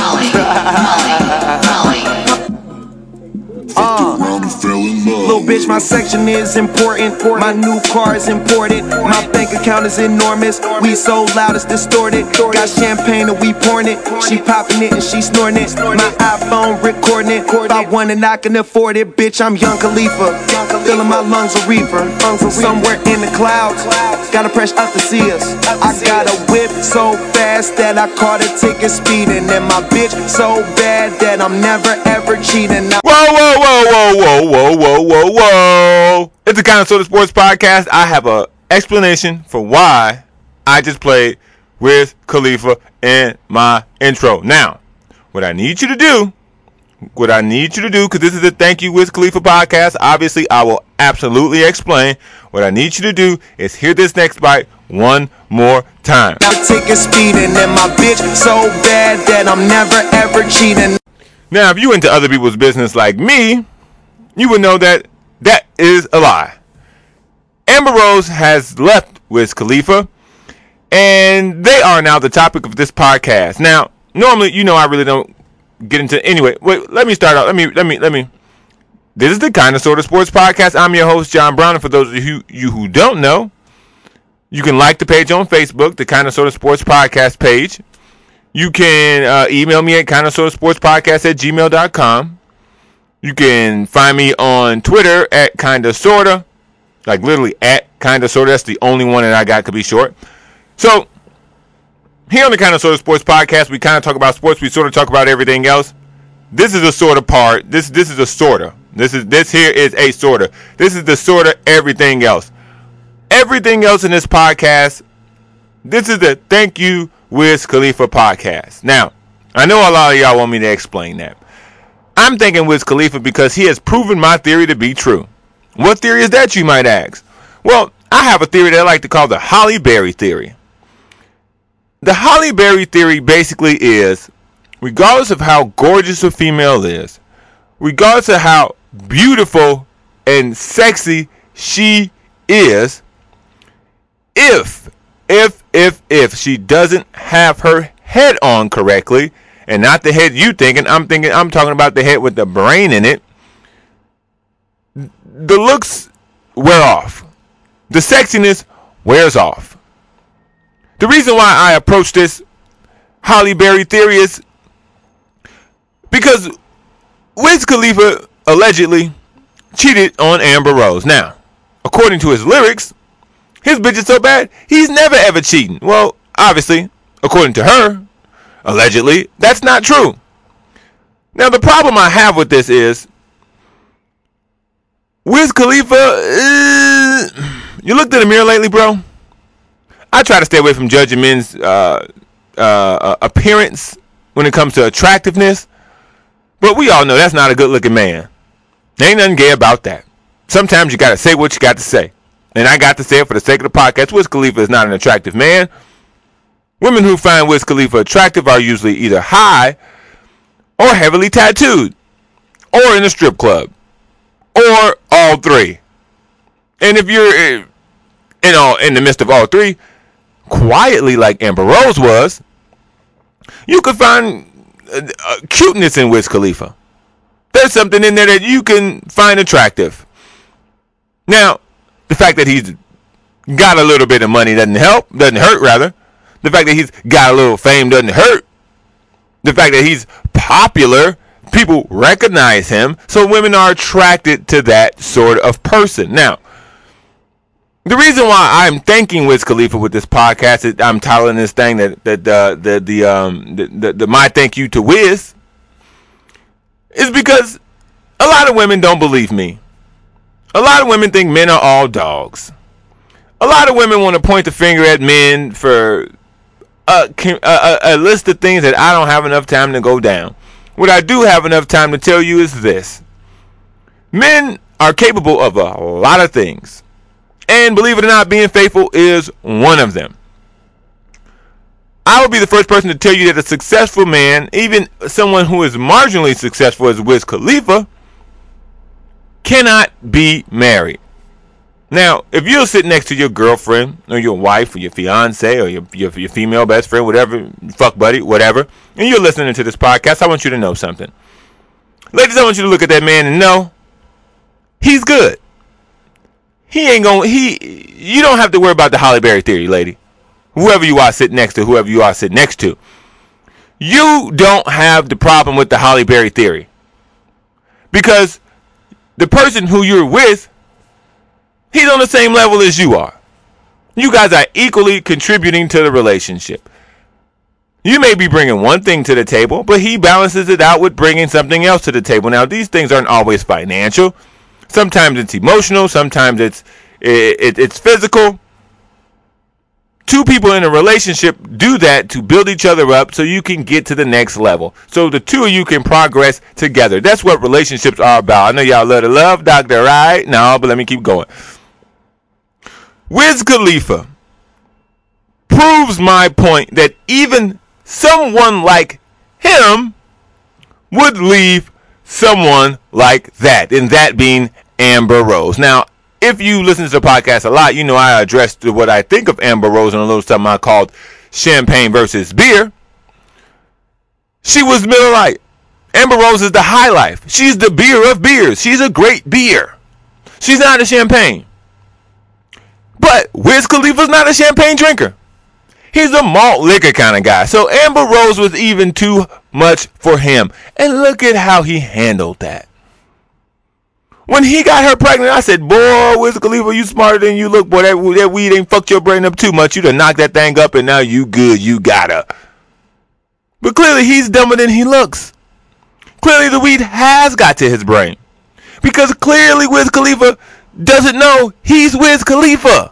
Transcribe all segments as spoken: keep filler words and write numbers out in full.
Molly, Molly, Molly. Uh, little bitch, my section is important. My new car is imported. My bank account is enormous. We so loud it's distorted. Got champagne and we pouring it. She popping it and she snorting it. My iPhone recording it. If I want it, I can afford it. Bitch, I'm Young Khalifa. Filling my lungs a reefer. Somewhere in the clouds. Gotta press up to see us. I got a whip so fast that I caught a ticket speeding. And my bitch so bad that I'm never ever cheating. Whoa, whoa, whoa, whoa, whoa, whoa, whoa, whoa, whoa. It's the Kinda Sorta Sports Podcast. I have an explanation for why I just played Wiz Khalifa in my intro. Now, what I need you to do, what I need you to do, because this is a Thank You Wiz Khalifa podcast, obviously I will absolutely explain. What I need you to do is hear this next bite one more time. Ticket speeding and my bitch so bad that I'm never ever cheating. Now, if you into other people's business like me, you would know that that is a lie. Amber Rose has left Wiz Khalifa, and they are now the topic of this podcast. Now, normally, you know, I really don't get into anyway. Wait, let me start out. Let me, let me, let me. This is the Kinda Sorta Sports Podcast. I'm your host, John Brown, and for those of you, you who don't know, you can like the page on Facebook, the Kinda Sorta Sports Podcast page. You can uh, email me at kinda sorta sports podcast at gmail dot com. You can find me on Twitter at kinda sorta, like literally at kinda sorta. That's the only one that I got could be short. So here on the Kinda Sorta Sports Podcast, we kind of talk about sports. We sort of talk about everything else. This is a sort of part. This this is a sorta. This is this here is a sorta. This is the sorta everything else. Everything else in this podcast. This is the Thank You Wiz Khalifa podcast. Now, I know a lot of y'all want me to explain that. I'm thanking Wiz Khalifa because he has proven my theory to be true. What theory is that, you might ask? Well, I have a theory that I like to call the Halle Berry theory. The Halle Berry theory basically is, regardless of how gorgeous a female is, regardless of how beautiful and sexy she is, if If, if, if she doesn't have her head on correctly, and not the head you thinking, I'm thinking, I'm talking about the head with the brain in it, the looks wear off. The sexiness wears off. The reason why I approach this Halle Berry theory is because Wiz Khalifa allegedly cheated on Amber Rose. Now, according to his lyrics, his bitch is so bad, he's never ever cheating. Well, obviously, according to her, allegedly, that's not true. Now, the problem I have with this is, Wiz Khalifa, uh, you looked in the mirror lately, bro? I try to stay away from judging men's uh, uh, appearance when it comes to attractiveness, but we all know that's not a good-looking man. There ain't nothing gay about that. Sometimes you got to say what you got to say. And I got to say it for the sake of the podcast, Wiz Khalifa is not an attractive man. Women who find Wiz Khalifa attractive are usually either high or heavily tattooed or in a strip club or all three. And if you're in, all, in the midst of all three, quietly like Amber Rose was, you could find uh, uh, cuteness in Wiz Khalifa. There's something in there that you can find attractive. Now, the fact that he's got a little bit of money doesn't help, doesn't hurt rather. The fact that he's got a little fame doesn't hurt. The fact that he's popular, people recognize him, so women are attracted to that sort of person. Now, the reason why I'm thanking Wiz Khalifa with this podcast is I'm titling this thing that that uh, the the um the, the, the my thank you to Wiz is because a lot of women don't believe me. A lot of women think men are all dogs. A lot of women want to point the finger at men for a, a, a list of things that I don't have enough time to go down. What I do have enough time to tell you is this. Men are capable of a lot of things. And believe it or not, being faithful is one of them. I will be the first person to tell you that a successful man, even someone who is marginally successful as Wiz Khalifa, cannot be married. Now, if you'll sit next to your girlfriend or your wife or your fiance or your, your, your female best friend, whatever, fuck buddy, whatever, and you're listening to this podcast, I want you to know something. Ladies, I want you to look at that man and know he's good. He ain't gonna, he, you don't have to worry about the Halle Berry theory, lady. Whoever you are sitting next to, whoever you are sitting next to. You don't have the problem with the Halle Berry theory. Because the person who you're with, he's on the same level as you are. You guys are equally contributing to the relationship. You may be bringing one thing to the table, but he balances it out with bringing something else to the table. Now, these things aren't always financial. Sometimes it's emotional. Sometimes it's it, it, it's physical. Two people in a relationship do that to build each other up so you can get to the next level. So the two of you can progress together. That's what relationships are about. I know y'all love to love, Doctor Right? No, but let me keep going. Wiz Khalifa proves my point that even someone like him would leave someone like that, and that being Amber Rose. Now, if you listen to the podcast a lot, you know I addressed what I think of Amber Rose in a little something I called Champagne versus Beer. She was Miller Lite. Amber Rose is the high life. She's the beer of beers. She's a great beer. She's not a champagne. But Wiz Khalifa's not a champagne drinker. He's a malt liquor kind of guy. So Amber Rose was even too much for him. And look at how he handled that. When he got her pregnant, I said, boy, Wiz Khalifa, you smarter than you look. Boy, that, that weed ain't fucked your brain up too much. You done knocked that thing up and now you good. You got her. But clearly he's dumber than he looks. Clearly the weed has got to his brain. Because clearly Wiz Khalifa doesn't know he's Wiz Khalifa.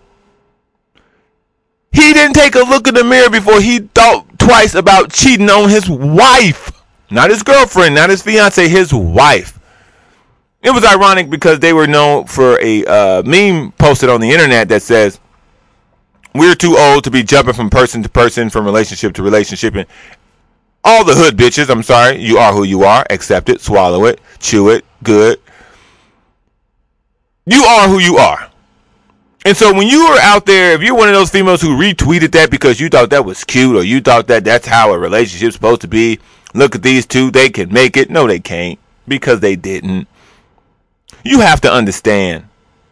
He didn't take a look in the mirror before he thought twice about cheating on his wife. Not his girlfriend, not his fiance, his wife. It was ironic because they were known for a uh, meme posted on the internet that says, we're too old to be jumping from person to person, from relationship to relationship. And all the hood bitches, I'm sorry, you are who you are. Accept it, swallow it, chew it, good. You are who you are. And so when you were out there, if you're one of those females who retweeted that because you thought that was cute or you thought that that's how a relationship's supposed to be, look at these two, they can make it. No, they can't, because they didn't. You have to understand.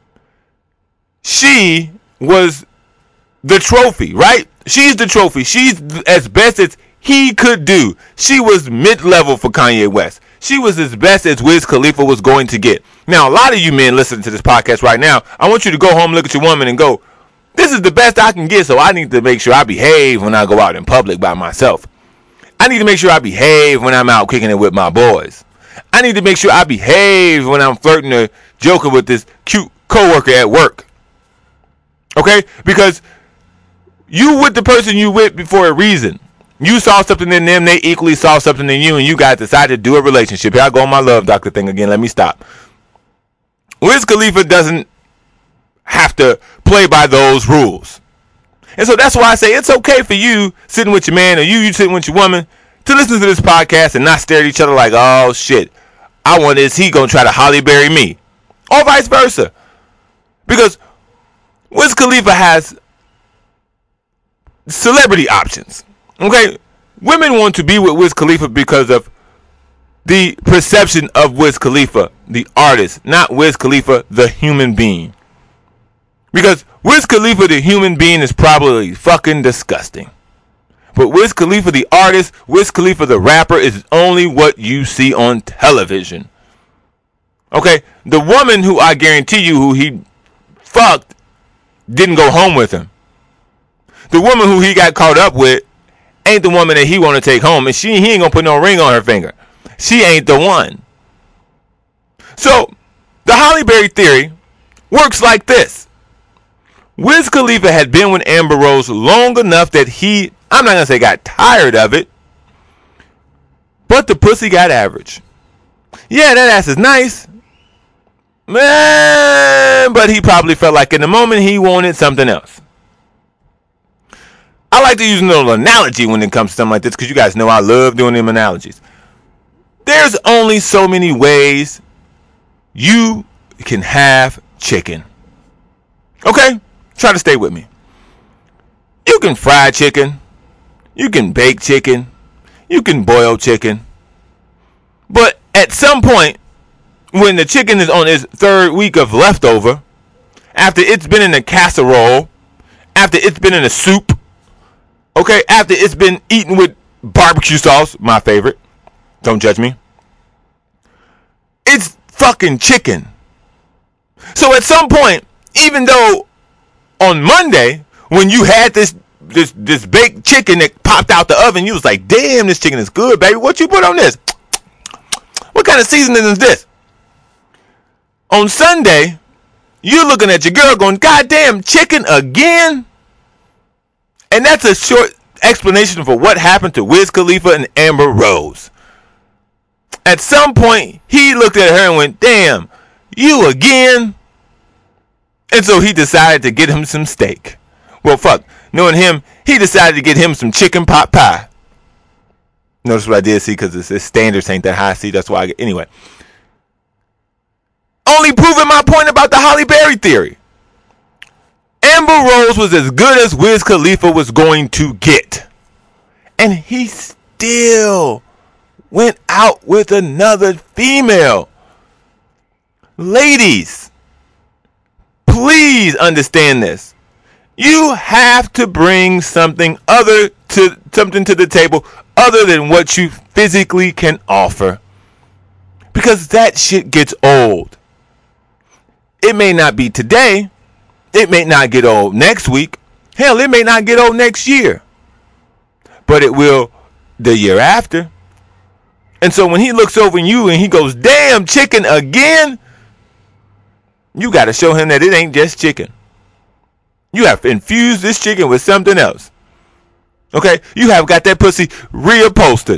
She was the trophy, right? She's the trophy. She's as best as he could do. She was mid-level for Kanye West. She was as best as Wiz Khalifa was going to get. Now, a lot of you men listening to this podcast right now, I want you to go home, look at your woman, and go, this is the best I can get, so I need to make sure I behave when I go out in public by myself. I need to make sure I behave when I'm out kicking it with my boys. I need to make sure I behave when I'm flirting or joking with this cute coworker at work. Okay? Because you with the person you with for a reason. You saw something in them, they equally saw something in you, and you guys decided to do a relationship. Here I go on my love doctor thing again. Let me stop. Wiz Khalifa doesn't have to play by those rules. And so that's why I say it's okay for you sitting with your man or you, you sitting with your woman to listen to this podcast and not stare at each other like, oh, shit. I wonder, is he going to try to Halle Berry me? Or vice versa. Because Wiz Khalifa has celebrity options. Okay, women want to be with Wiz Khalifa because of the perception of Wiz Khalifa, the artist, not Wiz Khalifa, the human being. Because Wiz Khalifa, the human being, is probably fucking disgusting. But Wiz Khalifa, the artist, Wiz Khalifa, the rapper, is only what you see on television. Okay, the woman who I guarantee you who he fucked didn't go home with him. The woman who he got caught up with ain't the woman that he want to take home, and she he ain't gonna put no ring on her finger. She ain't the one. So the Halle Berry theory works like this. Wiz Khalifa had been with Amber Rose long enough that he, I'm not gonna say got tired of it, but the pussy got average. Yeah, that ass is nice, man, but he probably felt like in the moment he wanted something else. I like to use a little analogy when it comes to something like this because you guys know I love doing them analogies. There's only so many ways you can have chicken. Okay? Try to stay with me. You can fry chicken. You can bake chicken. You can boil chicken. But at some point, when the chicken is on its third week of leftover, after it's been in a casserole, after it's been in a soup, okay, after it's been eaten with barbecue sauce, my favorite, don't judge me, it's fucking chicken. So at some point, even though on Monday, when you had this this this baked chicken that popped out the oven, you was like, damn, this chicken is good, baby. What you put on this? What kind of seasoning is this? On Sunday, you're looking at your girl going, goddamn, chicken again? And that's a short explanation for what happened to Wiz Khalifa and Amber Rose. At some point, he looked at her and went, damn, you again? And so he decided to get him some steak. Well, fuck. Knowing him, he decided to get him some chicken pot pie. Notice what I did, see, because his standards ain't that high. See, that's why I get. Anyway. Only proving my point about the Halle Berry theory. Amber Rose was as good as Wiz Khalifa was going to get. And he still went out with another female. Ladies, please understand this. You have to bring something other to something to the table other than what you physically can offer. Because that shit gets old. It may not be today. It may not get old next week. Hell, it may not get old next year. But it will the year after. And so when he looks over you and he goes, damn, chicken again, you got to show him that it ain't just chicken. You have infused this chicken with something else. Okay? You have got that pussy reupholstered.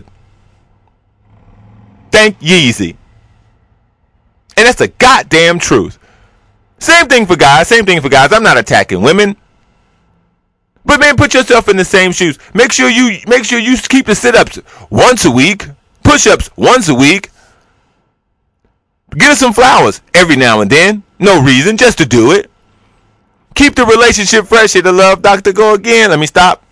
Thank Yeezy. And that's the goddamn truth. Same thing for guys. Same thing for guys. I'm not attacking women. But man, put yourself in the same shoes. Make sure you make sure you keep the sit-ups once a week. Push-ups once a week. Get her some flowers every now and then. No reason, just to do it. Keep the relationship fresh. Hit the love doctor go again. Let me stop.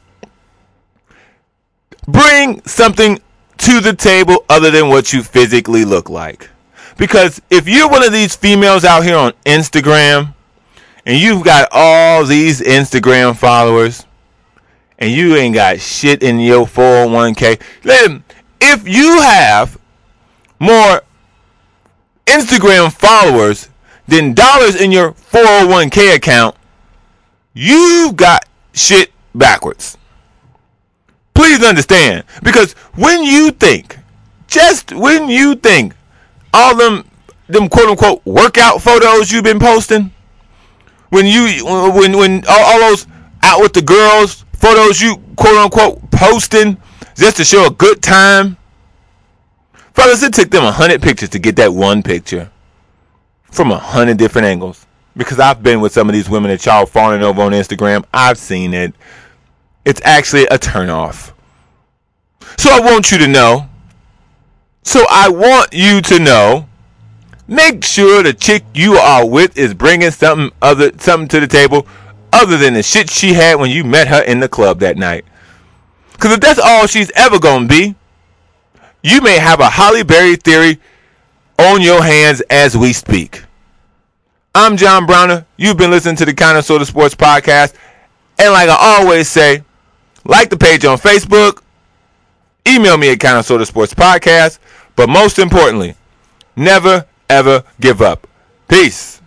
Bring something to the table other than what you physically look like. Because if you're one of these females out here on Instagram and you've got all these Instagram followers and you ain't got shit in your four oh one k, then if you have more Instagram followers than dollars in your four oh one k account, you got shit backwards. Please understand. Because when you think, just when you think, all them, them quote unquote workout photos you've been posting, when you, when, when all, all those out with the girls photos you quote unquote posting just to show a good time, fellas, it took them a hundred pictures to get that one picture from a hundred different angles. Because I've been with some of these women that y'all falling over on Instagram. I've seen it. It's actually a turnoff. So I want you to know. So I want you to know. Make sure the chick you are with is bringing something other, something to the table other than the shit she had when you met her in the club that night. Because if that's all she's ever going to be, you may have a Halle Berry theory on your hands as we speak. I'm John Browner. You've been listening to the Kinda Sorta Sports Podcast. And like I always say, like the page on Facebook. Email me at Kinda Sorta Sports Podcast. But most importantly, never, ever give up. Peace.